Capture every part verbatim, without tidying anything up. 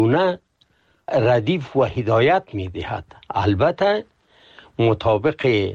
نه ردیف و هدایت می دهد. البته مطابق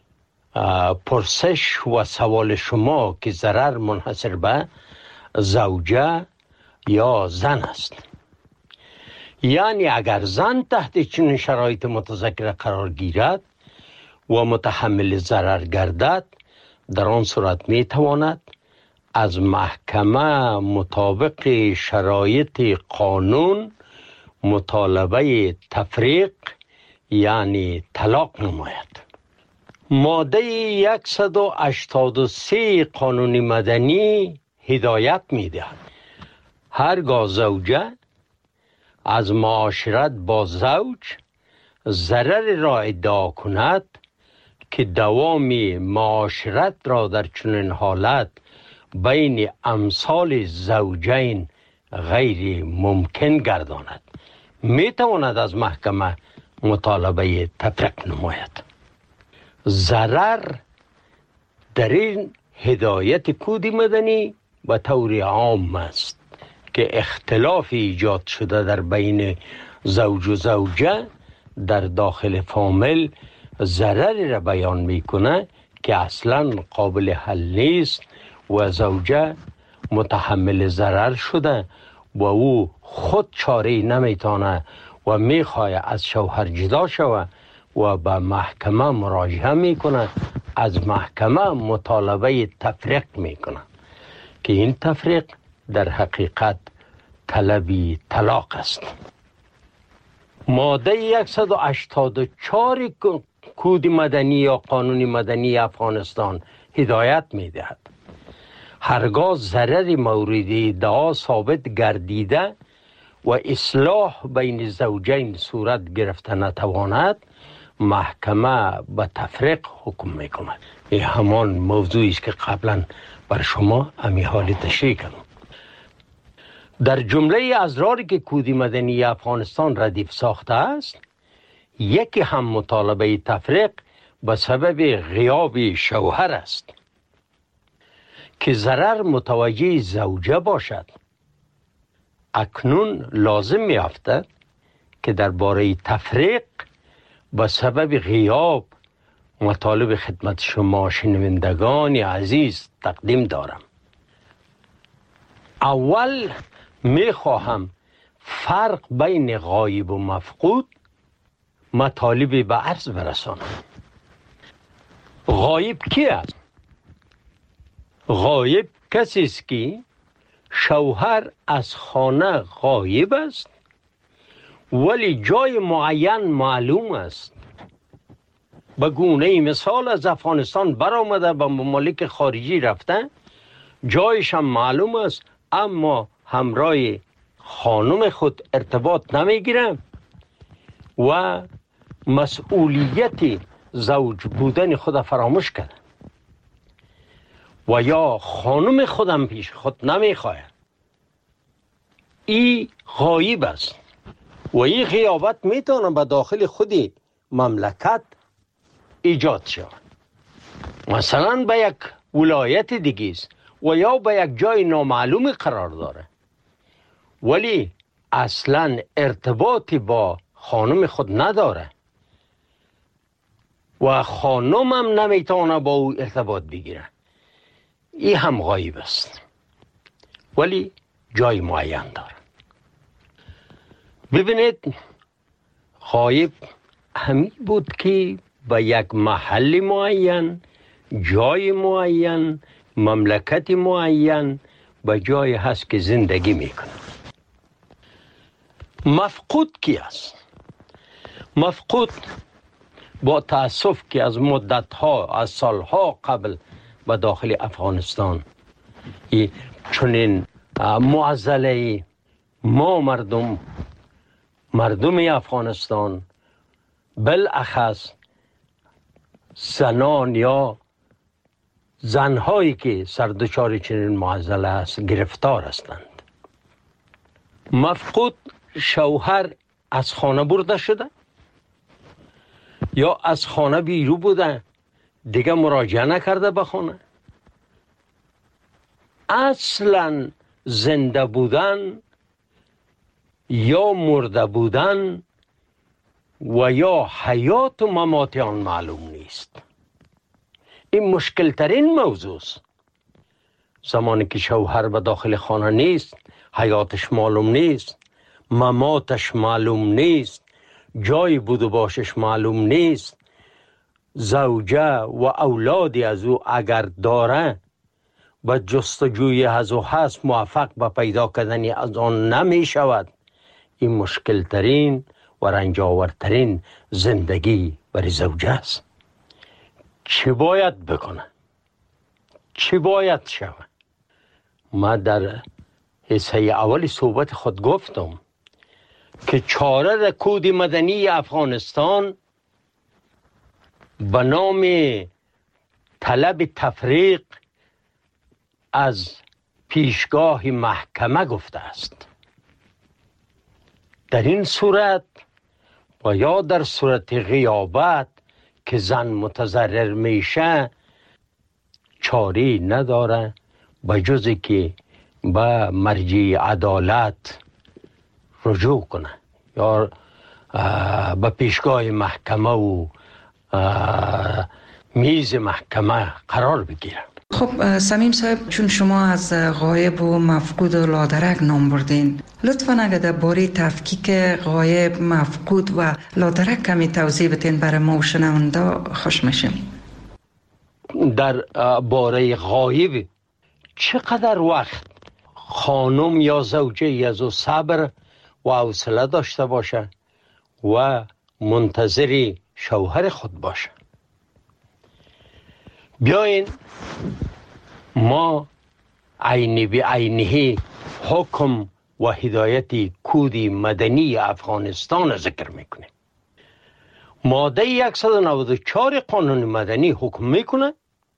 پرسش و سوال شما که ضرر منحصر به زوجه یا زن است، یعنی اگر زن تحت چنین شرایط متذکره قرار گیرد و متحمل ضرر گردد، در آن صورت می تواند از محکمه مطابق شرایط قانون مطالبه تفریق یعنی طلاق نماید. ماده صد و هشتاد و سه قانون مدنی هدایت می دهد هرگاه زوجه از معاشرت با زوج ضرر را ادعا کند که دوام معاشرت را در چنین حالت بین امثال زوجین غیر ممکن گرداند، می تواند از محکمه مطالبه تفریق نماید. ضرر در این هدایت کود مدنی به طور عام است که اختلاف ایجاد شده در بین زوج و زوجه در داخل فامیل ضرری را بیان میکنه که اصلا قابل حل نیست و زوجه متحمل ضرر شده و او خود چاره نمیتونه و میخواه از شوهر جدا شود و به محکمه مراجعه میکنه، از محکمه مطالبه تفریق میکنه که این تفریق در حقیقت طلبی طلاق است. ماده صد و هشتاد و چهار کود مدنی یا قانون مدنی افغانستان هدایت میدهد هرگاه ضرر مورد ادعا ثابت گردیده و اصلاح بین زوجین صورت گرفته نتواند، محکمه به تفریق حکم میکند. این همان موضوعی است که قبلا بر شما امی حال تشریح کردم. در جمله اضراری که کود مدنی افغانستان ردیف ساخته است، یکی هم مطالبه تفریق به سبب غیاب شوهر است که ضرر متوجه زوجه باشد. اکنون لازم می افتد که درباره تفریق به سبب غیاب مطالب خدمت شما شنوندگان عزیز تقدیم دارم. اول می خواهم فرق بین غایب و مفقود مطالب به عرض برسانم. غایب کی است؟ غایب کسی است که شوهر از خانه غایب است ولی جای معین معلوم است. به گونه مثال از افغانستان برآمده به ممالک خارجی رفته، جایش هم معلوم است اما همراه خانم خود ارتباط نمیگیره و مسئولیت زوج بودن خود فراموش کرده و یا خانم خودم پیش خود نمیخواه. این غایب است و این غیابت میتونه به داخل خودی مملکت ایجاد شود. مثلا به یک ولایت دیگه است و یا به یک جای نامعلوم قرار داره ولی اصلا ارتباطی با خانم خود نداره و خانم هم نمیتونه با او ارتباط بگیره. این هم غایب است ولی جای معین داره. ببینید، غایب همین بود که به یک محل معین، جای معین، مملکت معین به جای هست که زندگی میکنه. مفقود کی است؟ مفقود با تأسف که از مدتها از سالها قبل به داخل افغانستان چنین معضله ما مردم مردم افغانستان بالاخص زنان یا زنهایی که سردچار چنین معضله است گرفتار هستند. مفقود شوهر از خانه برده شده یا از خانه بیرون بوده دیگه مراجعه نکرده به خانه. اصلا زنده بودن یا مرده بودن و یا حیات و ممات آن معلوم نیست. این مشکل ترین موضوع است. زمانی که شوهر به داخل خانه نیست، حیاتش معلوم نیست، مماتش معلوم نیست، جای بود و باشش معلوم نیست، زوجه و اولادی از او اگر داره و جستجوی از او هست موفق به پیدا کردن از آن نمی شود. این مشکل ترین و رنجاورترین زندگی برای زوجه است. چی باید بکنه؟ چی باید شود؟ ما در حصه اولی صحبت خود گفتم که چاره در کود مدنی افغانستان به نام طلب تفریق از پیشگاه محکمه گفته است. در این صورت و یا در صورت غیابت که زن متضرر میشه چاری نداره به جز که به مرجع عدالت رجوع کنه یا به پیشگاه محکمه و میز محکمه قرار بگیره. خب صمیم صاحب، چون شما از غایب و مفقود و لادرک نام بردین، لطفاً اگر در باره تفکیک غایب، مفقود و لادرک کمی توضیح بتین برای ما و شنونده خوش میشیم. در باره غایب چقدر وقت خانم یا زوجه از او صبر و حوصله داشته باشه و منتظر شوهر خود باشه. بیاین ما عینی به عینی حکم و هدایت کود مدنی افغانستان ذکر میکنه. ماده صد و نود و چهار قانون مدنی حکم میکنه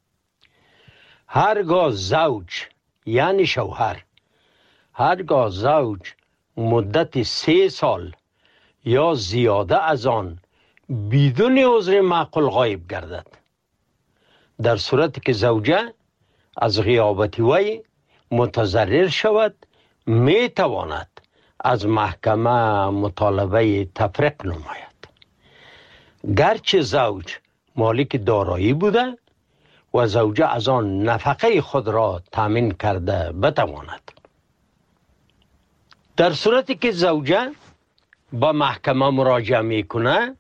هرگاه زوج یعنی شوهر هرگاه زوج مدت سه سال یا زیاده از آن بدون عذر معقول غایب گردد، در صورتی که زوجه از غیابت وی متضرر شود می تواند از محکمه مطالبه تفریق نماید، گرچه زوج مالک دارایی بوده و زوجه از آن نفقه خود را تامین کرده بتواند. در صورتی که زوجه با محکمه مراجعه میکنه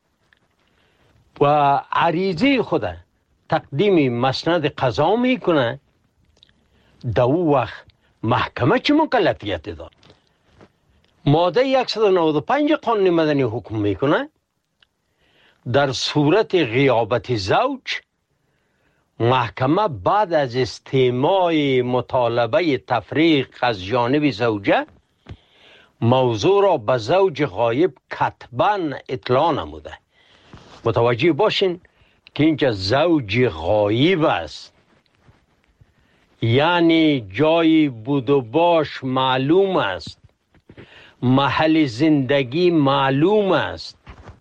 و عریضه خود تقدیم مسند قضا میکنه، در او وقت محکمه چه مکلفیت داد؟ ماده صد و نود و پنج قانون مدنی حکم میکنه در صورت غیابت زوج محکمه بعد از استماع مطالبه تفریق از جانب زوجه موضوع را به زوج غایب کتباً اطلاع نموده. متوجه باشین که اینجا زوج غایب است، یعنی جای بود و باش معلوم است، محل زندگی معلوم است.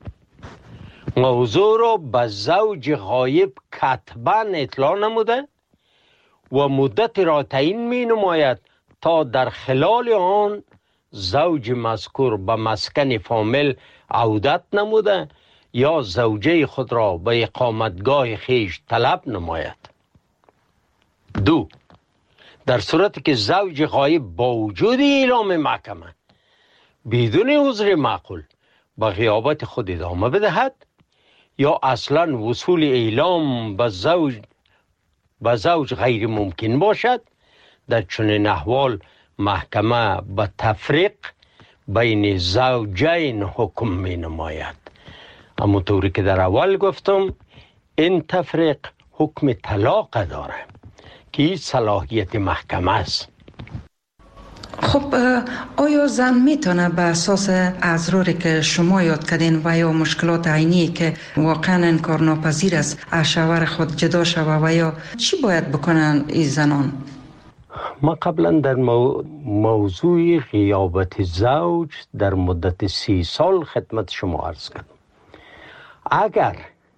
موضوع را به زوج غایب کتباً اطلاع نموده و مدت را تعیین می نماید تا در خلال آن زوج مذکور به مسکن فامیل عودت نموده یا زوجه خود را به اقامتگاه خیش طلب نماید. دو، در صورتی که زوج غایب با وجود اعلام محکمه بدون عذر معقول به غیابت خود ادامه بدهد یا اصلا وصول اعلام به زوج به زوج غیر ممکن باشد، در چنین احوال محکمه به تفریق بین زوجین حکم می نماید. اما طوری که در اول گفتم این تفریق حکم طلاق داره که این صلاحیت محکمه است. خب آیا زن میتونه به اساس اضراری که شما یاد کردین و یا مشکلات عینی که واقعا انکارناپذیر است از شوهر خود جدا شوه و یا چی باید بکنن این زنان؟ ما قبلا در مو... موضوع غیابت زوج در مدت سی سال خدمت شما عرض کردم. اگر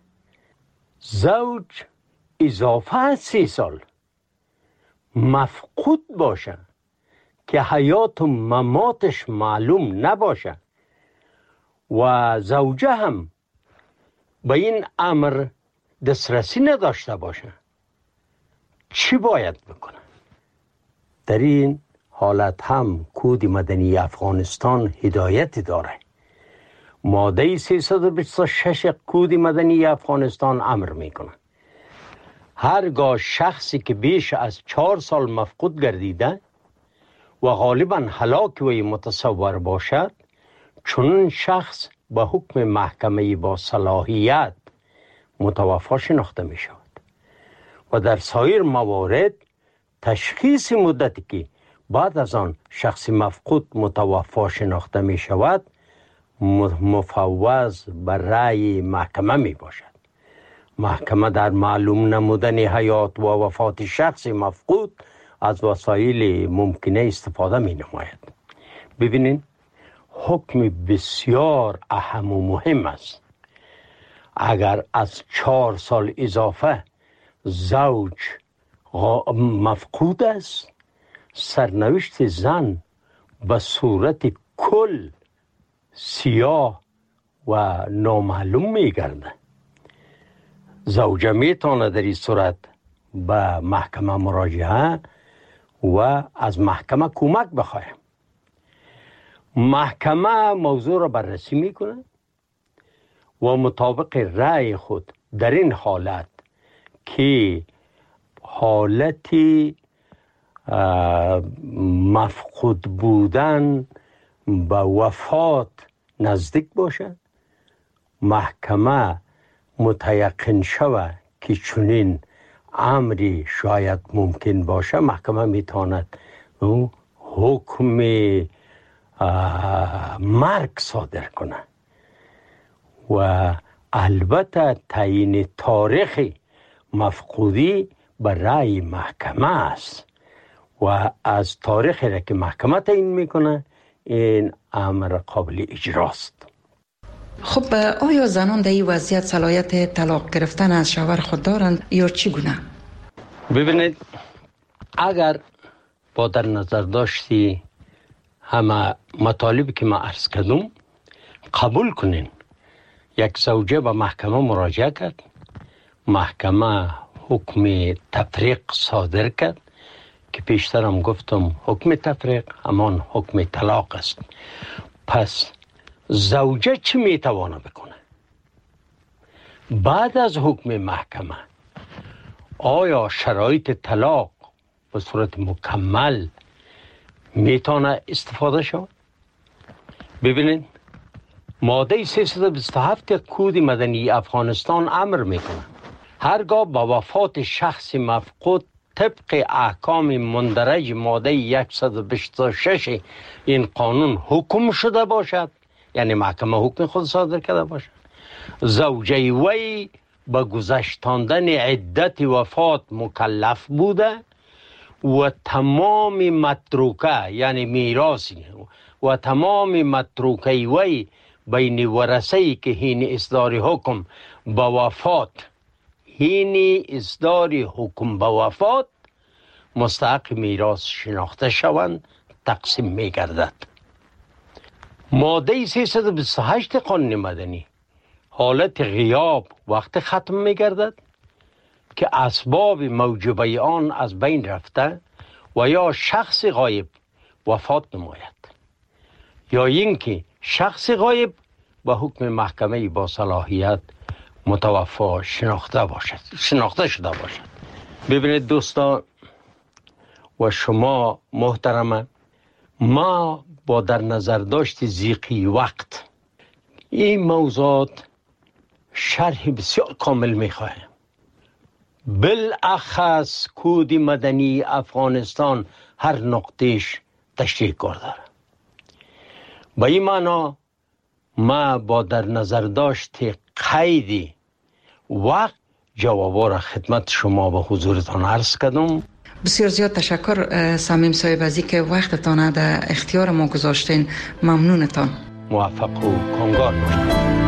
زوج اضافه از سی سال مفقود باشه که حیات و مماتش معلوم نباشه و زوجه هم به این امر دسترسی نداشته باشه، چی باید بکنه؟ در این حالت هم کود مدنی افغانستان هدایتی داره. ماده سیصد و بیست و شش کود مدنی افغانستان امر میکنه هرگاه شخصی که بیش از چهار سال مفقود گردیده و غالبا هلاک وی متصور باشد، چنین شخص به حکم محکمه با صلاحیت متوفی شناخته می شود و در سایر موارد تشخیص مدتی که بعد از آن شخص مفقود متوفی شناخته می شود مفوض بر رأی محکمه می باشد. محکمه در معلوم نمودن حیات و وفات شخص مفقود از وسایل ممکنه استفاده می نماید. ببینید حکم بسیار اهم و مهم است. اگر از چهار سال اضافه زوج مفقود است، سرنوشت زن به صورت کل سیاه و نامعلوم می گرده. زوجه می تواند در این صورت به محکمه مراجعه و از محکمه کمک بخواهد. محکمه موضوع را بررسی میکنه و مطابق رأی خود در این حالت که حالتی مفقود بودن به وفات نزدیک باشد، محکمه متیقن شود که چنین امری شاید ممکن باشه، محکمه میتواند حکم مرگ صادر کنه و البته تعیین تاریخ مفقودی بر رأی محکمه است و از تاریخی را که محکمه تعیین میکنه این امر قابل اجراست. خب آیا زنان در این وضعیت صلاحیت طلاق گرفتن از شوهر خود دارند یا چگونه؟ ببینید اگر با در نظر داشتی همه مطالبی که ما عرض کردم قبول کنین، یک زوجه به محکمه مراجعه کرد، محکمه حکم تفریق صادر کرد که پیشتر هم گفتم حکم تفریق همان حکم طلاق است. پس زوجه چی میتوانه بکنه؟ بعد از حکم محکمه آیا شرایط طلاق به صورت مکمل میتونه استفاده شود؟ ببینید ماده سیصد و بیست و هفت کود مدنی افغانستان امر میکنه هرگاه با وفات شخص مفقود طبق احکام مندرج ماده صد و بیست و شش این قانون حکم شده باشد، یعنی محکمه حکم خود صادر کرده باشد، زوجه وی به گذشتاندن عدت وفات مکلف بوده و تمام متروکه یعنی میراثی و تمام متروکه وی بین ورثه‌ای که حین اصدار حکم به وفات حین اصدار حکم به وفات مستحق میراث شناخته شوند تقسیم می گردد. ماده سیصد و بیست و هشت قانون مدنی حالت غیاب وقت ختم می گردد که اسباب موجبه آن از بین رفته و یا شخص غایب وفات نماید یا اینکه شخص غایب به حکم محکمه با صلاحیت متوفی شناخته باشد شناخته شده باشد. ببینید دوستان و شما محترمه، ما با در نظر داشت ضیقی وقت این موضوعات شرح بسیار کامل میخواهیم. بالاخص کود مدنی افغانستان هر نقطهش تشریح کار داره. با این معنا ما با در نظر داشت قید وقت جوابا را خدمت شما به حضورتان عرض کردم. بسیار زیاد تشکر صمیم صاحب از اینکه وقتتان در اختیار ما گذاشتین. ممنونتان. موفق و کامگار باشید.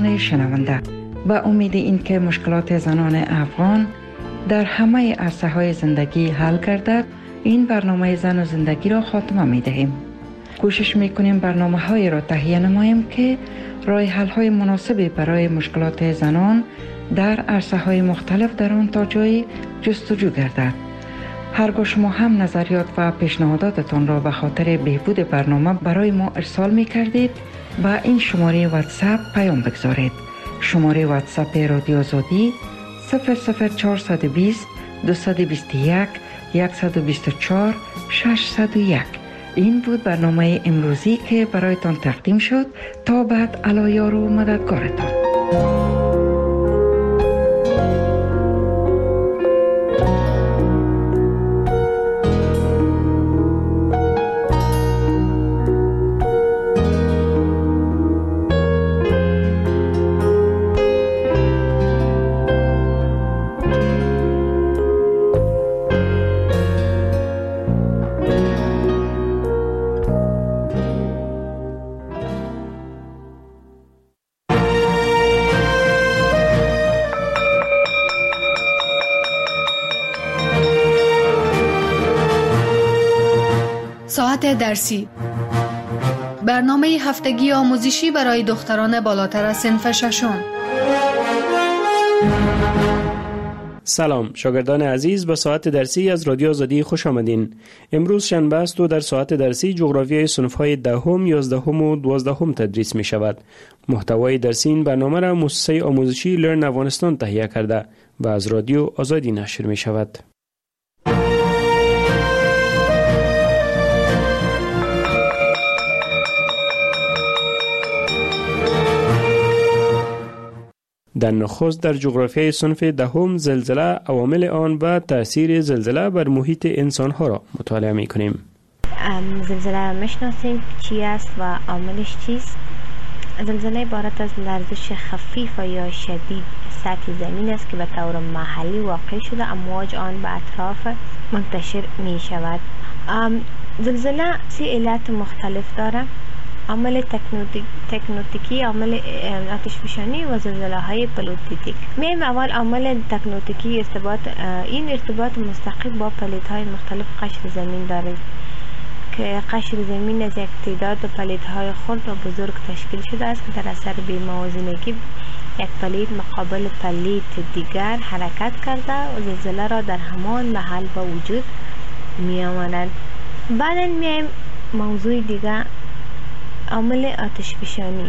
عزیزان شنونده، با امید اینکه مشکلات زنان افغان در همه عرصه‌های زندگی حل گردد، این برنامه زن و زندگی را خاتمه می‌دهیم. کوشش می‌کنیم برنامه‌های را تهیه نماییم که راه حل‌های مناسبی برای مشکلات زنان در عرصه‌های مختلف در آن تا جای جستجو گردد. هرگاه شما هم نظریات و پیشنهاداتتان را به خاطر بهبود برنامه برای ما ارسال می‌کردید، با این شماره واتساپ پیام بگذارید. شماره واتساپ رادیو آزادی صفر صفر چهارصد و بیست دویست و بیست و یک صد و بیست و چهار ششصد و یک. این بود برنامه امروزی که برایتان تقدیم شد. تا بعد، الایار و مددگارتان. ساعت درسی، برنامه هفتگی آموزشی برای دختران بالاتر از صنف ششم. سلام شاگردان عزیز، به ساعت درسی از رادیو آزادی خوش آمدین. امروز شنبه است و در ساعت درسی جغرافیای صنف‌های دهم، یازدهم و دوازدهم تدریس می شود. محتوای درسی این برنامه را مؤسسه آموزشی لرن افغانستان تهیه کرده و از رادیو آزادی نشر می شود. در نخست در جغرافیای صنف دهم زلزله، عوامل آن و تأثیر زلزله بر محیط انسان‌ها را مطالعه می‌کنیم. زلزله میشناسیم چی است و عاملش چیست؟ زلزله عبارت از لرزش خفیف یا شدید سطح زمین است که به طور محلی واقع شده، امواج آن به اطراف منتشر می شود. زلزله سه علت مختلف دارد: عامل تکنوتیکی، عامل آتشفشانی و زلزله های پلیتیک. میایم اول عامل تکنوتیکی. ارتباط این ارتباط مستقیم با پلیت های مختلف قشر زمین دارد که قشر زمین از یک تعداد پلیت های خرد و بزرگ تشکیل شده است که در اثر بی‌موازنگی یک پلیت مقابل پلیت دیگر حرکت کرده و زلزله را در همان محل به وجود می آورد. بعدا میایم موضوع دیگر، عامل آتشفشانی.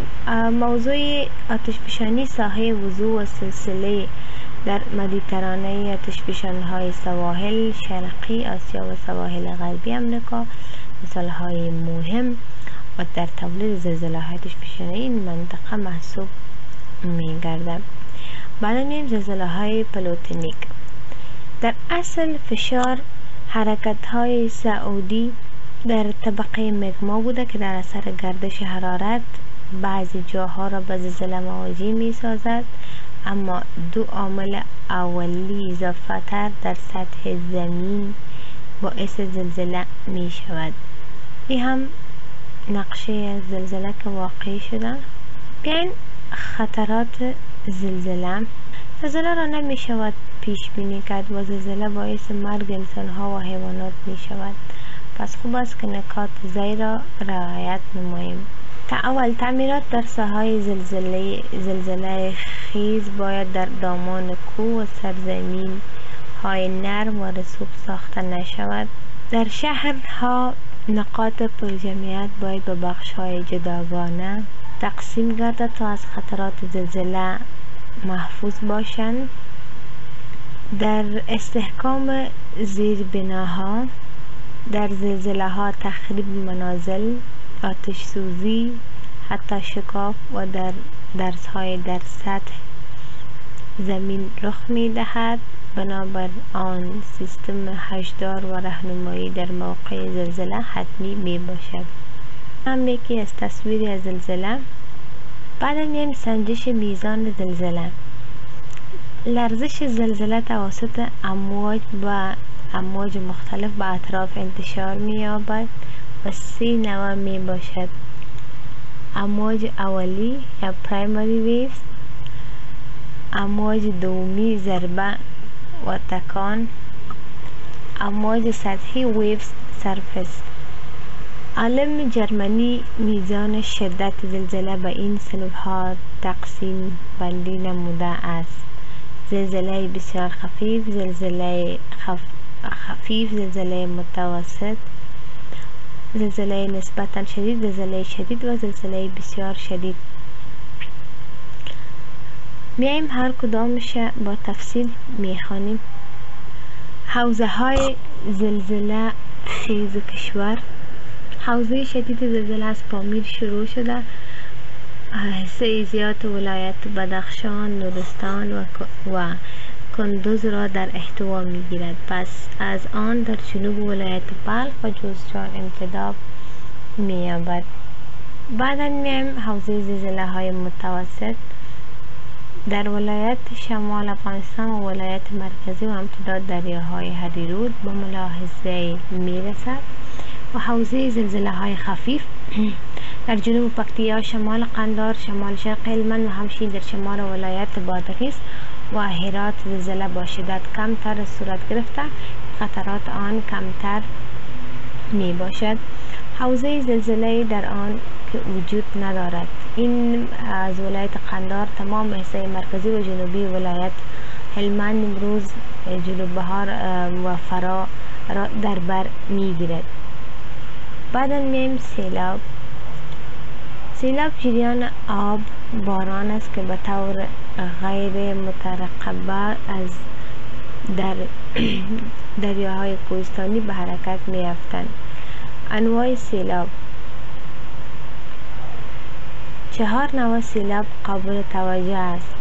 موضوع آتشفشانی ساحه وضوح و سلسله در مدیترانه آتشفشان‌های سواحل شرقی آسیا و سواحل غربی امریکا مثال‌های مهم و در تولید زلزله‌های آتشفشانی این منطقه محسوب می‌گردد. بعد می‌ریم زلزله‌های پلوتونیک. در اصل فشار حرکت‌های صعودی در طبقه مگما بوده که در اثر گردش حرارت بعضی جاها را به زلزله مواجه می سازد، اما دو عامل اولی اضافه تر در سطح زمین باعث زلزله می شود. این هم نقشه زلزله که واقع شده. بیاین خطرات زلزله. زلزله را نمی شود پیش بینی کرد و زلزله باعث مرگ انسان ها و حیوانات می شود. پس خوب است که نکات زیر را رعایت نماییم. تا اول تعمیرات در ساحه زلزله زلزله خیز باید در دامان کوه و سرزمین های نرم و رسوب ساخته نشود. در شهرها نقاط پرجمعیت باید به بخش های جداگانه تقسیم گردد تا از خطرات زلزله محفوظ باشند. در استحکام زیربناها، در زلزله ها تخریب منازل، آتش سوزی، حتی شکاف و در درس های در سطح زمین رخ می دهد. بنابر آن سیستم هشدار و راهنمایی در موقع زلزله حتمی می باشد. هم یکی از تصویری از زلزله. بعد میایم سنجش میزان زلزله. لرزش زلزله توسط امواج و امواج مختلف به اطراف انتشار می یابد و سه نوع می باشد: امواج صغیر، امواج بزرگ و امواج متوسط. امواج صغیر امواج صغیر که در اثر گردش حرارت بعضی جاها را به زلزله مواجه می سازد، اما دو عامل اولی اضافه تر در سطح زمین باعث زلزله می شود. امواج اولی یا پرایمری ویوز، امواج دومی ضربه و تکان، امواج سطحی ویوز سرفس. عالم جرمنی میزان شدت زلزله به این صنف‌ها تقسیم بندی نموده است: زلزله بسیار خفیف، زلزله خف... خفیف، زلزله متوسط، زلزله نسبتاً شدید، زلزله شدید و زلزله بسیار شدید. میایم هر کدامش با تفصیل میخوانیم. حوزه های زلزله خیز کشور. حوزه شدید زلزله از پامیر شروع شده، حصه زیاد ولایت بدخشان، نورستان و, و کندوز را در احتوا میگیرد. پس از آن در جنوب ولایت بلخ و جوزجان امتداد مییابد. بعدا میایم حوزه زلزله های متوسط در ولایت شمال افغانستان و ولایت مرکزی و امتداد دریاهای هریرود به ملاحظه میرسد. و حوزه زلزله های خفیف در جنوب پکتیا، شمال قندار، شمال شرق هلمند و همچنین در شمال ولایت بادغیس و هرات زلزله با شدت کمتر صورت گرفته، خطرات آن کمتر می باشد. حوزه زلزله در آن که وجود ندارد. این از ولایت قندار تمام حصه مرکزی و جنوبی ولایت هلمند، امروز جنوب بهار و فرا را در بر می گیرد. بعدا میم سیلاب. سیلاب جریان آب باران است که به طور غیر مترقبه از در دریاهای کوهستانی به حرکت می افتند. انواع سیلاب. چهار نوع سیلاب قابل توجه است.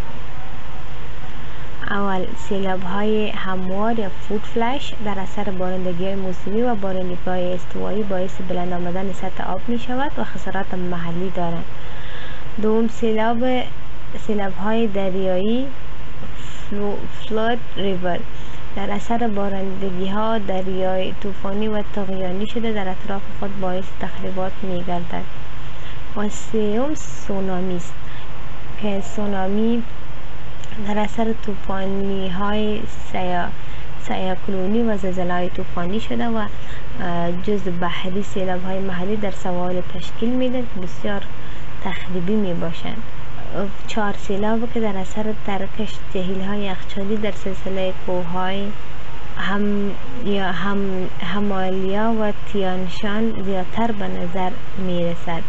اول، سیلاب های هموار یا فود فلش در اثر بارندگی های موسمی و بارندگی های استوایی باعث بلند آمدن سطح آب می شود و خسارات محلی دارند. دوم، سیلاب سیلاب های دریایی فلود ریور در اثر بارندگی ها دریای طوفانی و طغیانی شده در اطراف خود باعث تخریبات می گردد. و سوم، سونامی است که سونامی در اثر طوفانی های سیا سیاکلونی و زلزله های طوفانی شده و جزء بحری سیلاب های محلی در سواحل تشکیل میده که بسیار تخریبی می باشند. چهار، سیلاب که در اثر ترکش جهیل های یخچالی در سلسله کوه های هم یا هم همالیا و تیانشان زیادتر به نظر می رسد.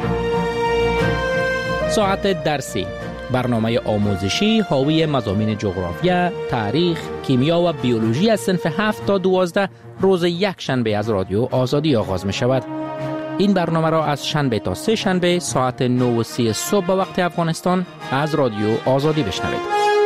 ساعت درسی، برنامه آموزشی حاوی مضامین جغرافیا، تاریخ، کیمیا و بیولوژی از صنف هفت تا دوازده روز یک شنبه از رادیو آزادی آغاز می شود. این برنامه را از شنبه تا سه شنبه ساعت نه و سی صبح به وقت افغانستان از رادیو آزادی بشنوید.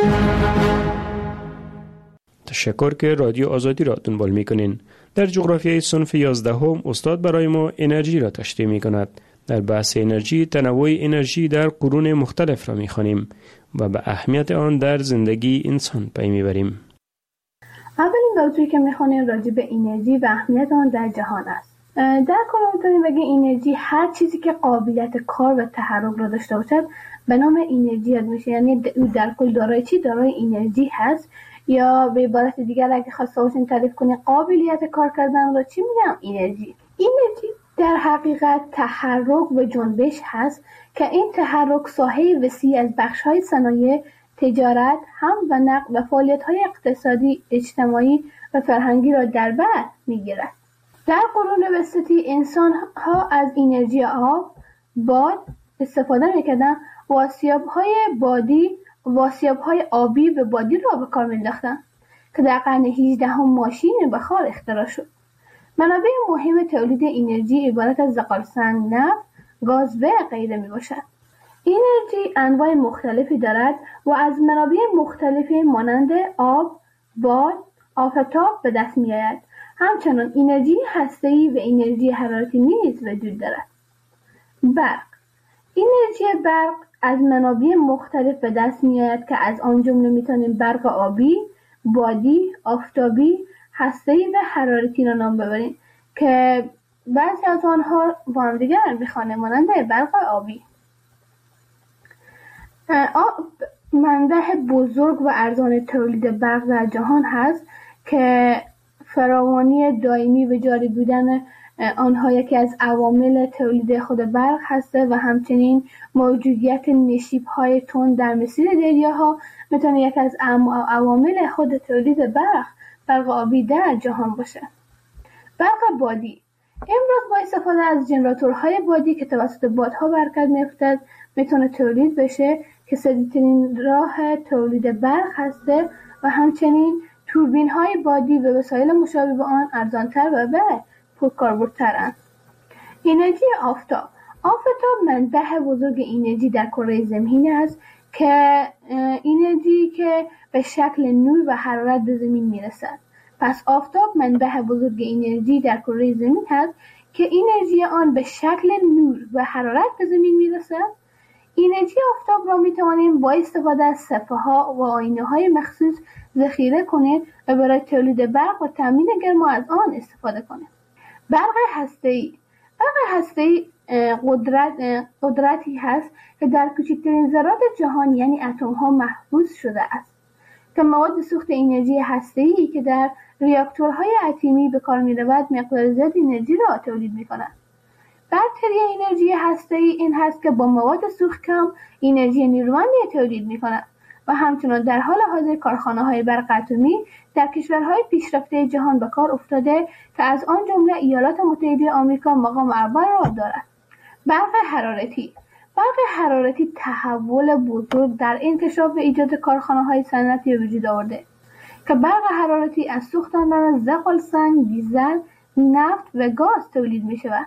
تشکر که رادیو آزادی را دنبال می کنین. در جغرافیای صنف یازده هم استاد برای ما انرژی را تشریح می کند. در بحث انرژی تنوع انرژی در قرون مختلف را می خوانیم و به اهمیت آن در زندگی انسان پی می بریم. اولین موضوعی که می خوانیم راجع به انرژی و اهمیت آن در جهان است. در کل میتونیم بگیم انرژی هر چیزی که قابلیت کار و تحرک را داشته باشد به نام انرژی یاد میشه. یعنی در کل دارای چی دارای انرژی هست، یا به عبارت دیگر اگه خواسته باشیم تعریف کنیم قابلیت کار کردن را چی میگم؟ انرژی. انرژی در حقیقت تحرک و جنبش هست که این تحرک ساحه وسیع از بخش‌های صنایع، تجارت، حمل و نقل و فعالیت‌های اقتصادی، اجتماعی و فرهنگی را در بر می‌گیرد. در قرون وسطی انسان‌ها از انرژی آب، باد استفاده می‌کردند و آسیاب‌های بادی و آسیاب‌های آبی به بادی را به کار می‌انداختند که در قرن هجدهم ماشین بخار اختراع شد. منابع مهم تولید انرژی عبارت از زغالسنگ، نفت، گاز و غیره میباشد. انرژی انواع مختلفی دارد و از منابع مختلفی مانند آب، باد، آفتاب به دست میآید. همچنان انرژی هسته‌ای و انرژی حرارتی نیز وجود دارد. برق. انرژی برق از منابع مختلف به دست میآید که از آن جمله میتونیم برق آبی، بادی، آفتابی، هسته‌ای و حرارتی را نام ببریم که بعضی از آنها با هم دیگر میخوانیم، مانند برق آبی. آب منبع بزرگ و ارزان تولید برق در جهان هست که فراوانی دائمی و جاری بودن آنها یکی از عوامل تولید خود برق هست و همچنین موجودیت نشیب‌های تند در مسیر دریاها میتونه یکی از عوامل خود تولید برق برق آبی در جهان باشه. برق بادی امروز با استفاده از ژنراتورهای بادی که توسط بادها به حرکت می‌افتد میتونه تولید بشه که سریع‌ترین راه تولید برق هسته و همچنین توربین‌های بادی و وسایل مشابه به آن ارزان‌تر و به پرکاربردترند. انرژی آفتاب آفتاب منبع بزرگ انرژی در کره زمین است که انرژی که به شکل نور و حرارت به زمین میرسد. پس آفتاب منبع بزرگ انرژی در کره زمین است که انرژی آن به شکل نور و حرارت به زمین میرسد. انرژی آفتاب را میتوانیم با استفاده از صفحه‌ها و آینه‌های مخصوص ذخیره کنیم و برای تولید برق و تامین گرما از آن استفاده کنیم. برق هسته‌ای برق هسته‌ای قدرت قدرتی هست که در کوچکترین ذرات جهان یعنی اتم‌ها محفوظ شده است که مواد سوخت انرژی هسته‌ای که در ریاکتورهای اتمی به کار می‌رود مقدار زیاد انرژی را تولید می‌کند. برتری انرژی هسته‌ای این هست که با مواد سوخت کم انرژی نیرومندی تولید می‌کند و همچنین در حال حاضر کارخانه‌های برق اتمی در کشورهای پیشرفته جهان به کار افتاده که از آن جمله ایالات متحده آمریکا مقام اول را دارد. برق حرارتی برق حرارتی تحول بزرگ در انکشاف و ایجاد کارخانه‌های صنعتی به وجود آورده که برق حرارتی از سوختاندن زغال‌سنگ، دیزل، نفت و گاز تولید می‌شود.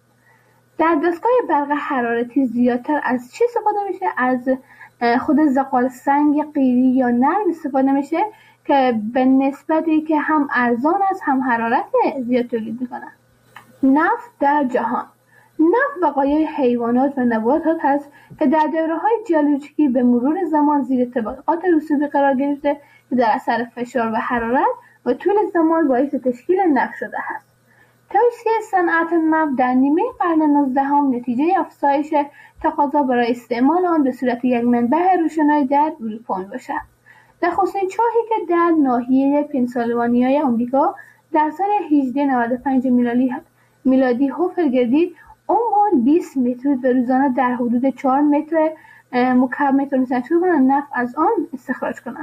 در دستگاه برق حرارتی زیادتر از چی استفاده میشه؟ از خود زغال‌سنگ قیری یا نرم استفاده میشه که به نسبتی که هم ارزان است هم حرارت زیاد تولید میکنه. نفت در جهان نفت بقایای حیوانات و نباتات هست که در دوره‌های ژئولوژیکی به مرور زمان زیر طبقات رسوبی قرار گرفته که در اثر فشار و حرارت و طول زمان باعث تشکیل نفت شده است. توسعه صنعت نفت در نیمه قرن نوزدهم نتیجه افزایش تقاضا برای استعمال آن به صورت یک منبع روشنایی در اروپا میباشد. نخستین چاهی که در ناحیه پنسیلوانیای آمریکا در سال هزار و نود و پنج میلادی میلادی حفر گردید، عمق بیست متر و روزانه در حدود چهار متر مکعب متر میتونن شروع کنن نفت از آن استخراج کنن.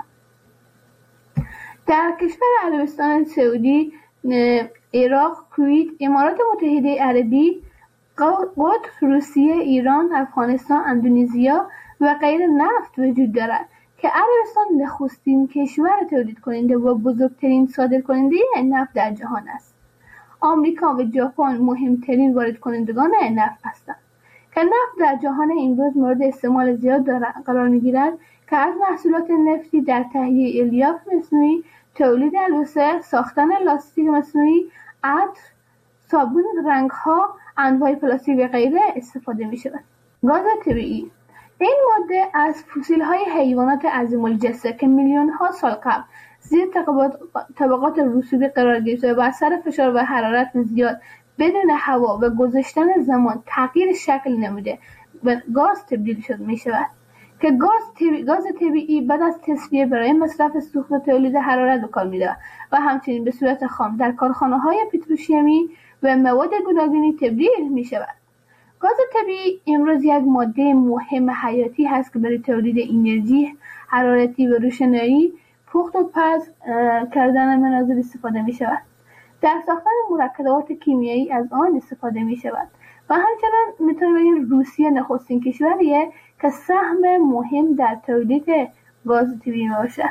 در کشور عربستان سعودی، عراق، کویت، امارات متحده عربی، قطر، روسیه، ایران، افغانستان، اندونزیا و غیره نفت وجود دارد که عربستان نخستین کشور تولید کننده و بزرگترین صادر کننده نفت در جهان است. آمریکا و ژاپن مهمترین وارد کنندگان نفت هستند که نفت در جهان امروز مورد استعمال زیاد قرار می‌گیرد که از محصولات نفتی در تهیه الیاف مصنوعی، تولید البسه، ساختن لاستیک مصنوعی، عطر، صابون، رنگ‌ها، انواع پلاستیک و غیره استفاده می‌شود. گاز طبیعی این ماده از فسیل‌های حیوانات عظیم‌الجثه که میلیون‌ها سال قبل زیر طبقات, طبقات رسوبی قرار گرفته و اثر فشار و حرارت زیاد بدون هوا و گذشتن زمان تغییر شکل نموده به گاز تبدیل شد می‌شود که گاز طبیعی گاز طبیعی بعد از تصفیه برای مصرف سوخت و تولید حرارت به کار می‌رود و همچنین به صورت خام در کارخانه‌های پتروشیمی و مواد گوناگونی تبدیل می‌شود. گاز طبیعی امروز یک ماده مهم حیاتی هست که برای تولید انرژی حرارتی و روشنایی، پخت و پز کردن منازل استفاده می شود. در ساختن مرکبات کیمیایی از آن استفاده می شود و همچنین میتونیم بگیم روسیه نخستین کشوریه که سهم مهم در تولید گاز طبیعی باشد.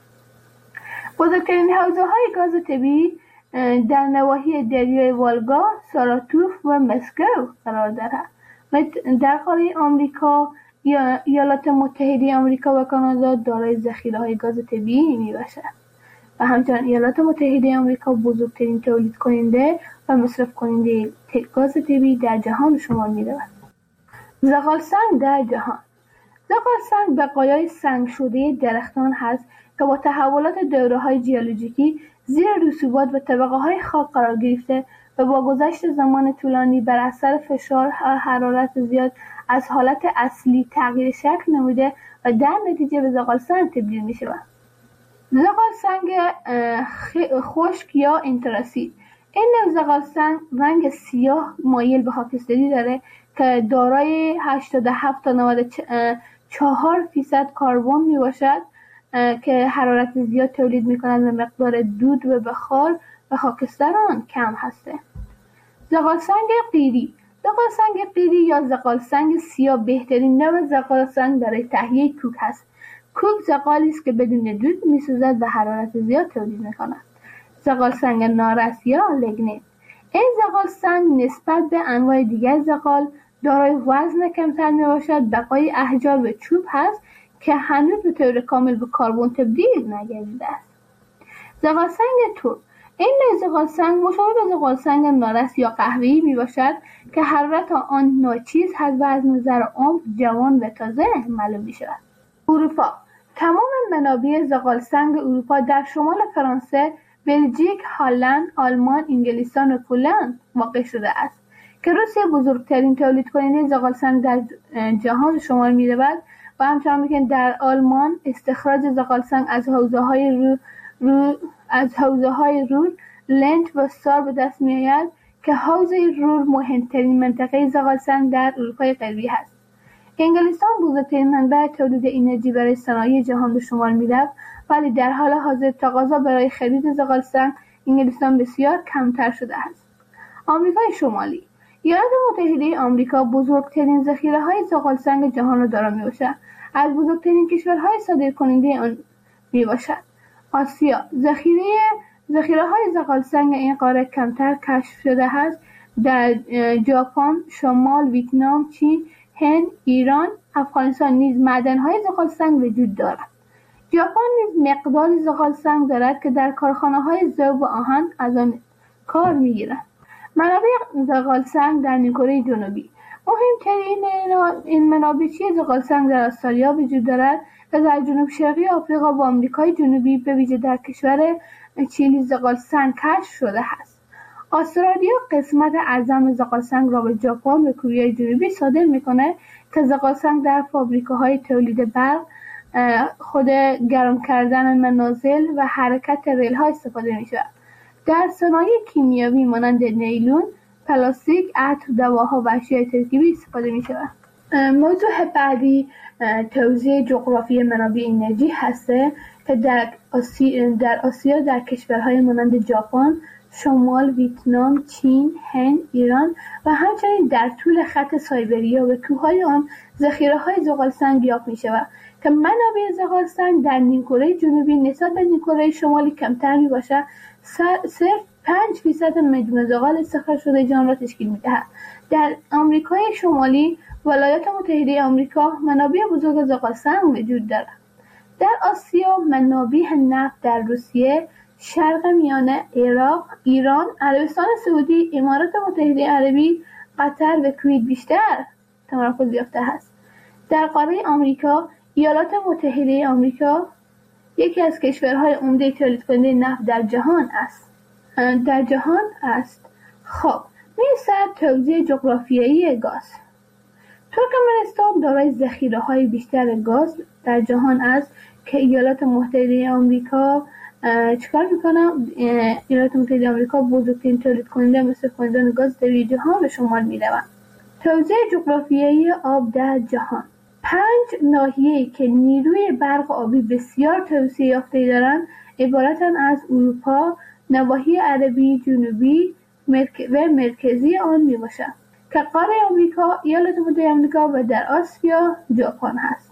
بزرگترین حوزه‌های گاز طبیعی در نواحی دریای والگا، ساراتوف و مسکو قرار دارد. در قاره آمریکا یا ایالات متحده آمریکا و کانادا دارای ذخیره‌های گاز طبیعی میباشد و همچنین ایالات متحده آمریکا بزرگترین تولید کننده و مصرف کننده گاز طبیعی در جهان شمار می‌رود. زغال‌سنگ در جهان زغال‌سنگ بقایای سنگ شده درختان هست که با تحولات دوره‌های ژئولوژیکی زیر رسوبات و طبقه های خاک قرار گرفته و با گذشت زمان طولانی بر اثر فشار و حرارت زیاد از حالت اصلی تغییر شکل نموده و در نتیجه به زغال سنگ تبدیل می شود. زغال سنگ خشک یا انتراسید. این نوع زغال سنگ رنگ سیاه مایل به خاکستری داره که دارای هشتاد و هفت تا نود و چهار فیصد کربن می باشد که حرارت زیاد تولید می کند و مقدار دود و بخار و خاکستر آن کم هسته. زغال سنگ قیری. زغال سنگ قیری یا زغال سنگ سیاه بهترین نوع زغال سنگ برای تهیه کوک است. کوک زغالی است که بدون دود می‌سوزد و حرارت زیاد تولید می‌کند. زغال سنگ نارس یا لگنیت. این زغال سنگ نسبت به انواع دیگر زغال دارای وزن کمتر میباشد، بقای احجار و چوب هست که هنوز به طور کامل به کربن تبدیل نگردیده است. زغال سنگ ترک. این نوع زغال سنگ مشابه به زغال سنگ نارس یا قهوه‌ای میباشد که حرارت آن ناچیز هست و از نظر عمر جوان و تازه معلوم میشود. اروپا. تمام منابع زغال سنگ اروپا در شمال فرانسه، بلژیک، هلند، آلمان، انگلستان و پولند واقع شده است که روسیه بزرگترین تولید کننده زغال سنگ در جهان شمار می‌رود و همچنین که در آلمان استخراج زغال سنگ از حوزه‌های رو, رو از حوزه‌های رور، لنت و سار به دست می‌آید که حوزه رور مهمترین منطقه زغال سنگ در اروپای غربی است. انگلستان بزرگترین منبع تولید انرژی برای صنایع جهان به شمار می‌رفت، ولی در حال حاضر تقاضا برای خرید زغال سنگ انگلستان بسیار کمتر شده است. آمریکای شمالی. ایالات متحده آمریکا بزرگترین ذخیره‌های زغال سنگ جهان را دارا میباشد. از بزرگترین کشورهای صادرکننده آن میباشد. آسیا. ذخیره ذخیره‌های زغال سنگ این قاره کمتر کشف شده است. در ژاپن، شمال ویتنام، چین، هند، ایران، افغانستان نیز معدن‌های زغال سنگ وجود دارد. ژاپن نیز مقداری زغال سنگ دارد که در کارخانه‌های ذوب و آهن از آن کار می‌گیرند. منابع زغال سنگ در نیمکره جنوبی. مهمترین این منابع زغال سنگ در استرالیا وجود دارد و در جنوب شرقی آفریقا و آمریکای جنوبی به ویژه در کشور چیلی زغال سنگ کشف شده است. استرالیا قسمت اعظم زغال سنگ را به ژاپن و کره جنوبی صادر می‌کند که زغال سنگ در فابریکه‌های تولید برق، خود گرم کردن منازل و حرکت ریل‌ها استفاده می‌شود. در صنایع کیمیایی مانند نیلون، پلاستیک، عطر، دواها و اشیاء ترکیبی استفاده می‌شود. موضوع بعدی توزیع جغرافی منابع انرژی هسته که در آسیا در آسیا در کشورهای مانند ژاپن، شمال ویتنام، چین، هند، ایران و همچنین در طول خط سایبریا و کوههای آن ذخیره‌های زغال سنگ یافت می‌شود که منابع زغال سنگ در نیمکره جنوبی نسبت به نیمکره شمالی کمتر می‌باشد. صرف پنج فیصد مجموع زغال استخراج شده جهان را تشکیل می‌دهد. در آمریکای شمالی، ولایات متحده آمریکا منابع بزرگ زغال سنگ وجود دارد. در آسیا منابع نفت در روسیه، شرق میانه، عراق، ایران، عربستان سعودی، امارات متحده عربی، قطر و کویت بیشتر تمرکز یافته است. در قاره آمریکا، ایالات متحده آمریکا یکی از کشورهای عمده تولید کننده نفت در جهان است. در جهان است. خب، می‌رسد توزیع جغرافیایی گاز. ترکمنستان دارای ذخیره‌های بیشتر گاز در جهان است که ایالات متحده آمریکا چیکار میکنه؟ ایالات متحده آمریکا بزرگترین تولید کننده مصرف کنندگان گاز در جهان به شمار میروند. توزیع جغرافیایی آب در جهان. پنج ناحیه‌ای که نیروی برق آبی بسیار توسعه یافته دارند عبارتند از اروپا، نواحی عربی جنوبی و مرکزی آن میباشند که قاره آمریکا، ایالات متحده آمریکا و در آسیا ژاپن هست.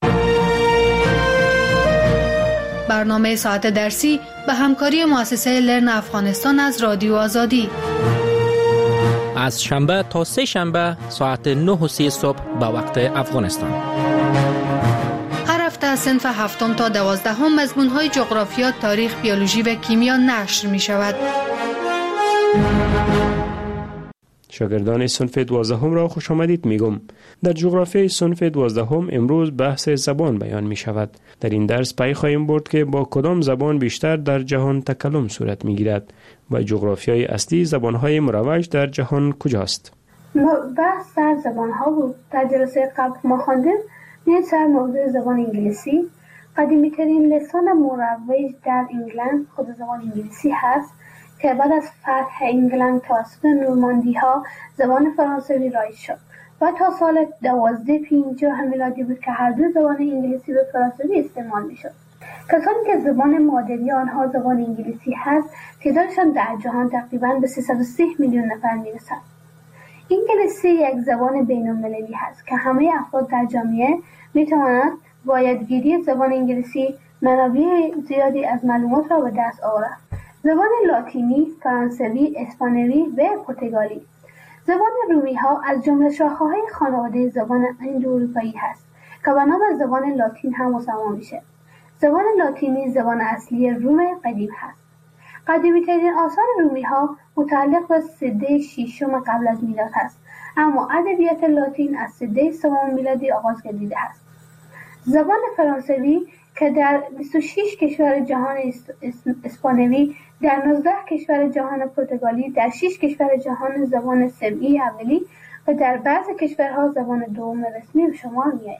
برنامه ساعت درسی به همکاری مؤسسه لرن افغانستان از رادیو آزادی. از شنبه تا سه شنبه ساعت نه و سی صبح به وقت افغانستان. هر هفته از صنف هفتم تا دوازدهم مضمون‌های جغرافیا، تاریخ، بیولوژی و کیمیا نشر می شود. شاگردان صنف دوازدهم را خوش آمدید میگم. در جغرافیای صنف دوازدهم امروز بحث زبان بیان می شود. در این درس پی خواهیم برد که با کدام زبان بیشتر در جهان تکلم صورت می گیرد و جغرافیای اصلی زبانهای مروج در جهان کجاست. بحث سر زبانها بود. در جلسه قبل ما خواندیم میاد سر موضوع زبان انگلیسی. قدیمی ترین لسان مروج در انگلند خود زبان انگلیسی هست که بعد از فتح انگلند توسط نورماندی ها زبان فرانسوی رایج شد و تا سال دوازده پنجاه میلادی بود که هر دو زبان انگلیسی و فرانسوی استعمال می شد. کسانی که زبان مادری آنها زبان انگلیسی هست تعدادشان در جهان تقریباً به سیصد و سی میلیون نفر می رسد. انگلیسی یک زبان بین المللی هست که همه افراد در جامعه می توانند با یادگیری زبان انگلیسی منابع زیادی از معلومات را به دست آورند. زبان لاتینی، فرانسوی، اسپانیایی و پرتغالی. زبان رومی ها از جمله شاخه‌های خانواده زبان اندواروپایی هست که به نام زبان لاتین هم مسما میشه. زبان لاتینی زبان اصلی روم قدیم هست. قدیمی ترین آثار رومی ها متعلق به سده ششم قبل از میلاد هست، اما ادبیات لاتین از سده سوم میلادی آغاز گردیده است. زبان فرانسوی که در بیست و شش کشور جهان اسپانیایی، در نوزده کشور جهان پرتغالی، در شش کشور جهان زبان سمعی اولی و در بعضی کشورها زبان دوم رسمی به شمار می‌آید.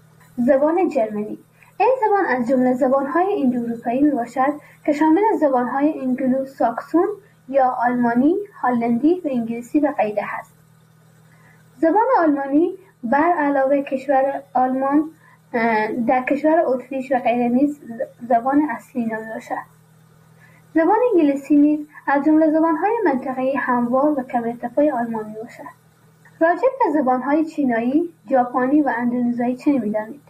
زبان جرمنی. این زبان از جمله زبان‌های اندواروپایی میباشد که شامل زبان‌های انگلو ساکسون یا آلمانی، هلندی و انگلیسی و غیره است. زبان آلمانی بر علاوه کشور آلمان در کشور اتریش و غیره نیز زبان اصلی نامیده باشد. زبان انگلیسی نیز از جمله زبان‌های منطقه‌ای هموار و کم ارتفاع آلمان میباشد. راجع به زبان‌های چینایی، ژاپنی و اندونزیایی چه می‌دانید؟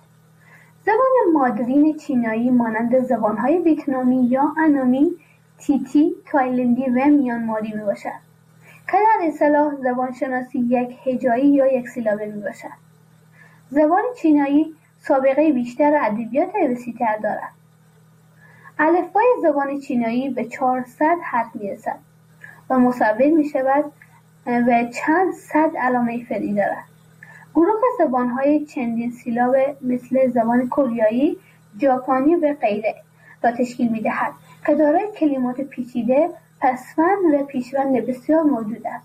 زبان مادرین چینایی مانند زبان‌های ویتنامی یا انامی، تیتی، تایلندی و میانماری میباشد که در اصطلاح زبان شناسی یک هجایی یا یک سیلابه میباشد. زبان چینایی سابقه بیشتر ادبیات وسیع‌تر دارد. الفبای زبان چینایی به چهارصد حرف میرسد و مصور میشود و چند صد علامه فرعی دارد. گروه زبان‌های چندین سیلاب مثل زبان کوریایی، ژاپنی و غیره را تشکیل می‌دهد که دارای کلمات پیچیده، پسوند و پیشوند بسیار موجود است.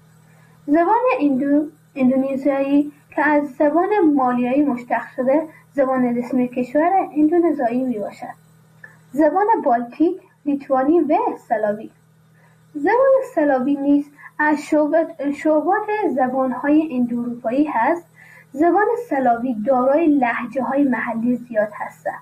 زبان اندو اندونزیایی که از زبان مالیایی مشتق شده زبان رسمی کشور اندونزیایی میباشد. زبان بالتیک، لیتوانی و سلاوی. زبان سلاوی نیز از شعبات زبان‌های اندواروپایی هست. زبان سلاوی دارای لهجه‌های محلی زیاد هستند.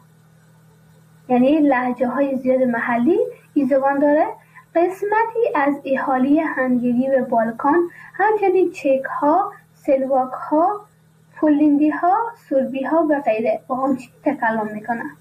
یعنی لهجه‌های زیاد محلی این زبان داره. قسمتی از اهالی هنگری و بالکان، همچنین چک‌ها، سلواک‌ها، پولندی‌ها، سربی‌ها و غیره با آن چیز تکلم می‌کنند.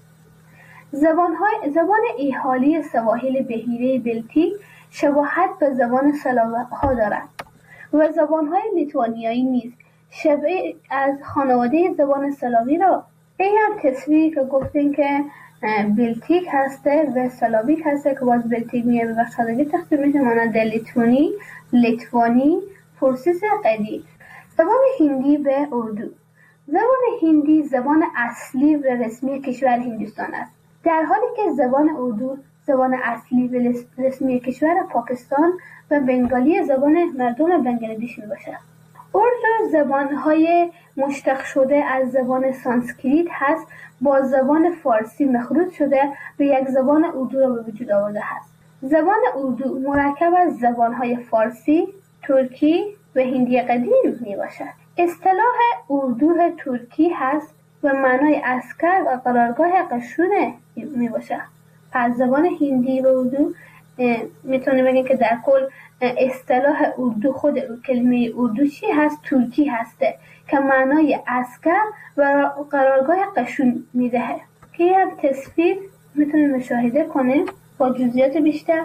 زبان‌های زبان اهالی سواحل بحیره بلتیک شباهت به زبان سلاوها دارد و زبان‌های لیتوانیایی نیز شبیه از خانواده زبان سلاوی را به هم تصویری که گفتیم که بلتیک هسته و سلاویک هسته که باز بلتیک میه به بخشادگی تقسیم میشه مانند لیتوانی، لیتوانی، پرسیس قدیم. زبان هندی و اردو. زبان هندی زبان اصلی و رسمی کشور هندوستان است، در حالی که زبان اردو زبان اصلی و رسمی کشور پاکستان و بنگالی زبان مردم بنگلادش میباشد. اردو زبانهای مشتق شده از زبان سانسکریت هست، با زبان فارسی مخلوط شده و یک زبان اردو را به وجود آورده است. زبان اردو مرکب از زبانهای فارسی، ترکی و هندی قدیم میباشد. اصطلاح اردو ترکی هست و معنای عسکر و قرارگاه قشون میباشد. پس زبان هندی و اردو میتونیم بگیم که در کل اصطلاح اردو خود کلمه اردو چی هست؟ ترکی هسته که معنای عسکر و قرارگاه قشون میدهه که یک تصویر میتونیم مشاهده کنیم با جزئیات بیشتر.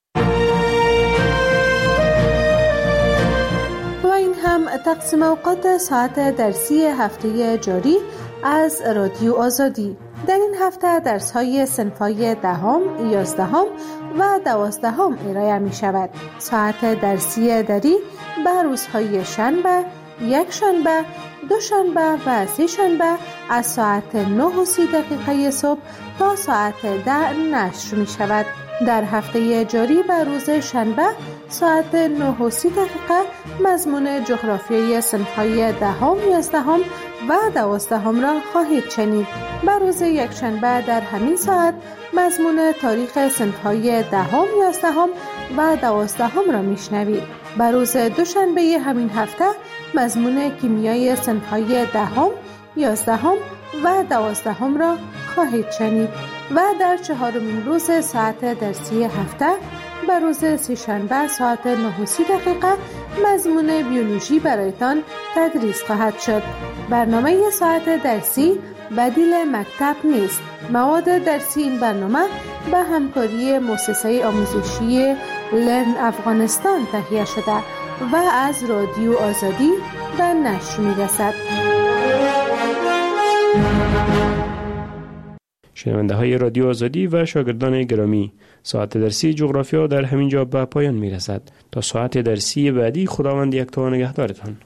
و این هم تقسیم اوقات ساعت درسی هفته جاری از رادیو آزادی. در این هفته درس‌های صنف‌های دهم، یازدهم و دوازدهم ارائه می شود. ساعت درسی دری به روزهای شنبه، یک شنبه، دو شنبه و سه شنبه از ساعت نه و سی دقیقه صبح تا ساعت ده نشر می شود. در هفته جاری به روز شنبه ساعت نه و سی دقیقه مضمون جغرافیای صنف‌های دهم، یازدهم و دوازدهم را خواهید شنید. به روز یکشنبه در همین ساعت مضمون تاریخ صنف‌های دهم، یازدهم و دوازدهم را میشنوید. به روز دوشنبه همین هفته مضمون کیمیای صنف‌های دهم، یازدهم و دوازدهم را خواهید شنید و در چهارمین روز ساعت درسی هفته به روز سه‌شنبه ساعت نه و سی دقیقه مضمون بیولوژی برایتان تدریس خواهد شد. برنامه ساعت درسی بدیل مکتب نیست. مواد درسی این برنامه به همکاری مؤسسه آموزشی لرن افغانستان تهیه شده و از رادیو آزادی به نشر می‌رسد. شنونده های رادیو آزادی و شاگردان گرامی، ساعت درسی جغرافیا در همین جا به پایان می رسد. تا ساعت درسی بعدی خداوند یکتا نگهدارتان.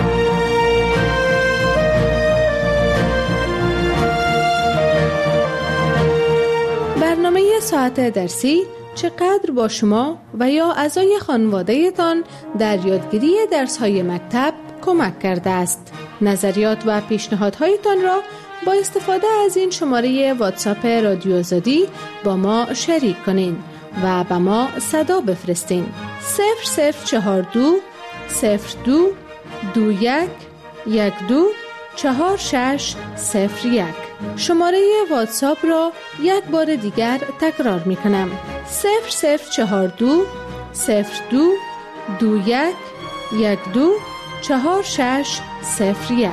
برنامه ساعت درسی چقدر با شما و یا اعضای خانواده تان در یادگیری درس‌های مکتب کمک کرده است. نظریات و پیشنهادهایتان را با استفاده از این شماره واتساپ رادیو آزادی با ما شریک کنین و به ما صدا بفرستین. صفر صفر چهار دو صفر دو دو یک یک دو چهار شش صفر یک. شماره واتساپ را یک بار دیگر تکرار می کنم. صفر صفر چهار دو صفر دو دو یک یک دو چهار شش صفر یک.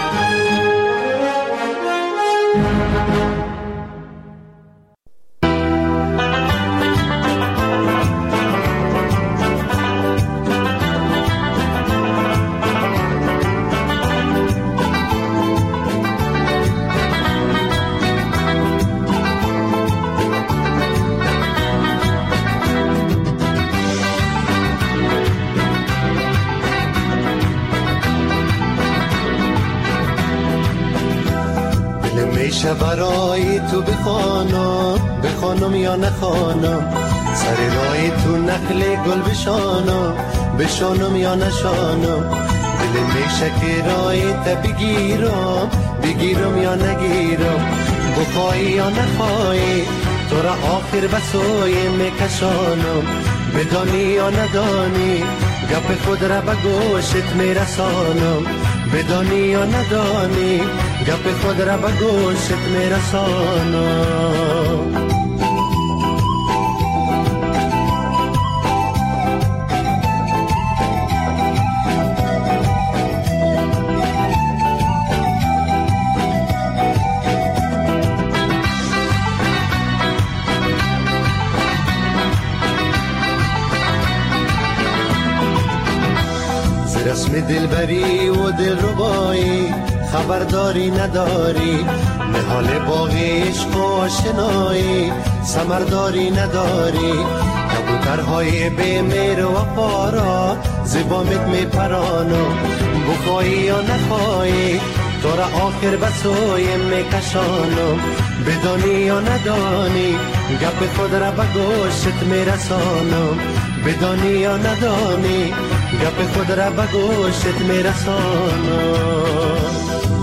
میشه برای تو بخوانم بخوانم یا نخوانم، سر رای تو نخل گل بشانم بشانم یا نشانم، دل میشه که رای تا بگیرم بگیرم یا نگیرم، بخوای یا نخوای تو را آخر بسوی میکشانم، بدانی یا ندانی گپ خود را به گوشت میرسانم، بدانی یا ندانی گپ خود را به گوشت میرسانم. رسم دلبری و دلربایی خبرداری نداری، نهال باغ عشق و آشنایی ثمرداری نداری، کبوترهای بی مهر و وفا زبامت می پرانم، بخوایی یا نخوایی تو را آخر به سوی می کشانم، بدانی یا ندانی گپ خود را به گوشت می رسانم، بدانی یا ندانی گپ خود را به گوشت می رسانم.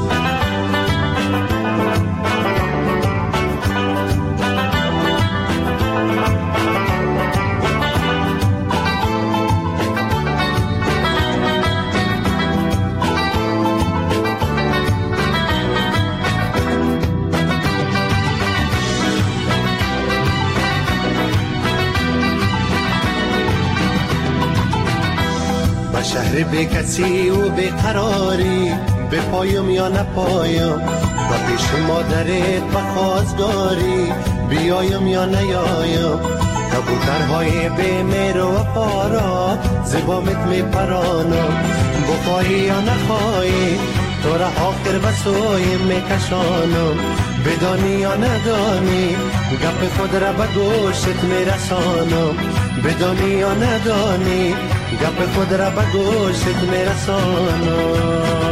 شهر بی کسی و بی قراری به پایم یا نپایم، و پیش مادرت بخواستگاری بیایم یا نیایم، کبوترهای بی مهر و وفا را زبامت می پرانم، بخوایی یا نخوایی تو را آخر به سوی میکشانم، بدانی یا ندانی گپ خود را به گوشت میرسانم، بدانی یا ندانی گپ خود را به گوشت میرسانم.